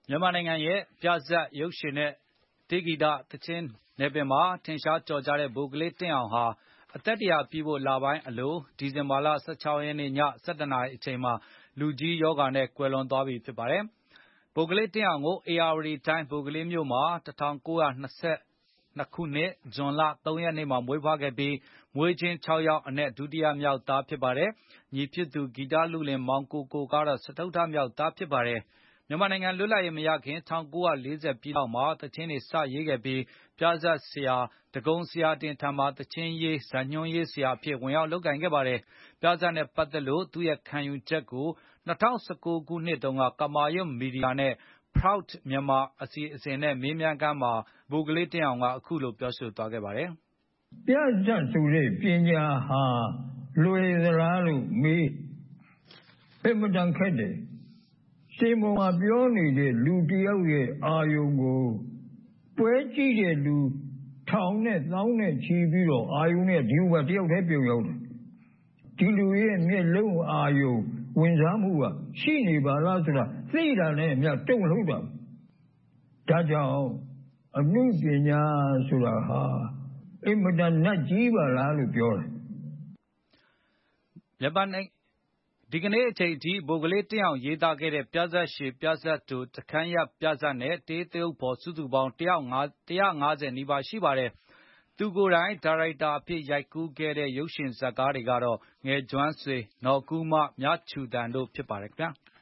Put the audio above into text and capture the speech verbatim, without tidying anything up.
မြန်မာနိုင်ငံရဲ့ပြဇာတ်ရုပ်ရှင်နဲ့တေးဂီတသီချင်းနယ်ပယ်မှာထင်ရှားကျော်ကြားတဲ့ဗိုလ်ကလေးတင့်အောင်ဟာအသက်တရာပြည့်ဖို့လပိုင်းအလိုဒီဇင်ဘာလ၁၆ရက်နေ့ည၁၁နာရီအချိန်မှာလူကြီးရောဂါနဲ့ကွယ်လွန်သွားပြီဖြစ်ပါတယ်။ဗိုလ်ကလေးတင့်အောင်ကိုဧရာဝတီတိုင်းဗိုလ်ကလေးမြို့မှာ၁၉၂၂ခုနှစ်ဇွန်လ၃ရက်နေ့မှာမွေးဖွားခဲ့ပြီးမွေးချင်း၆ယောက်အနက်ဒုတိယမြောက်သားဖြစ်ပါတယ်။ညီဖြစ်သူဂီတလုလင်မောင်ကိုကိုကတော့စတုတ္ထမြောက်သားဖြစ်ပါတယ်။မြန်မာနိုင်ငံလွတ်လပ်ရေးမရခင်၁၉၄၀ပြည့်လောက်မှာသချင်းတွေစရေးခဲ့ပြီးပြဇာတ်ဆရာဒဂုံဆရာတင်ထံမှာသချင်းရေးဇာတ်ညွှန်းရေးဆရာအဖြစ်ဝင်ရောက်လုပ်ကိုင်ခဲ့ပါတယ်။ပြဇာတ်နဲ့ပတ်သက်လို့သူရဲ့ခံယူချက်ကို၂၀၁၉ခုနှစ်တုန်းကကမာရွတ်မီဒီယာနဲ့ Proud Myanmar အစီအစဉ်နဲ့မေးမြန်းခန်းမှာဗိုလ်ကလေးတင့်အောင်ကအခုလိုပြောဆိုသွားခဲ့ပါတယ်။ပြဇာတ်ဆိုတဲ့ပညာဟာလွယ်သလားလို့မေးအင်မတန်ခက်တယ်။ရှင်ပေါ်မှာပြောနေတဲ့လူတယောက်ရဲ့အာယုံကိုပွဲကြည့်တဲ့လူထောင်နဲ့သောင်းနဲ့ချီပြီးတော့အာယုံနဲ့ဒီဥပတယောက်တည်းပြုံရောက်တယ်။ဒီလူရဲ့မျက်လုံးအာယုံဝင်စားမှုကရှိနေပါလားဆိုတာသိတာနဲ့အမြတုံ့လှုပ်တာ။ဒါကြောင့်အမှုပညာဆိုတာဟာအင်မတန်နတ်ကြီးပါလားလို့ပြောတယ်။မြန်မာနိုင်ငံဒီကနေ့အချိန်ထိဗိုလ်ကလေးတင့်အောင်ရေးသားခဲ့တဲ့ပြဇာတ်ရှည်ပြဇာတ်တိုတခန်းရပ်ပြဇာတ်နဲ့တေးသရုပ်ဖော်စုစုပေါင်း၁၅၀နီးပါးရှိပါတယ်။သူကိုယ်တိုင်ဒါရိုက်တာအဖြစ်ရိုက်ကူးခဲ့တဲ့ရုပ်ရှင်ဇာတ်ကားတွေကတော့ငယ်ကျွမ်းဆွေနော်ကူးမမြခြူသံတို့ဖြစ်ပါတယ်ခင်ဗျာ။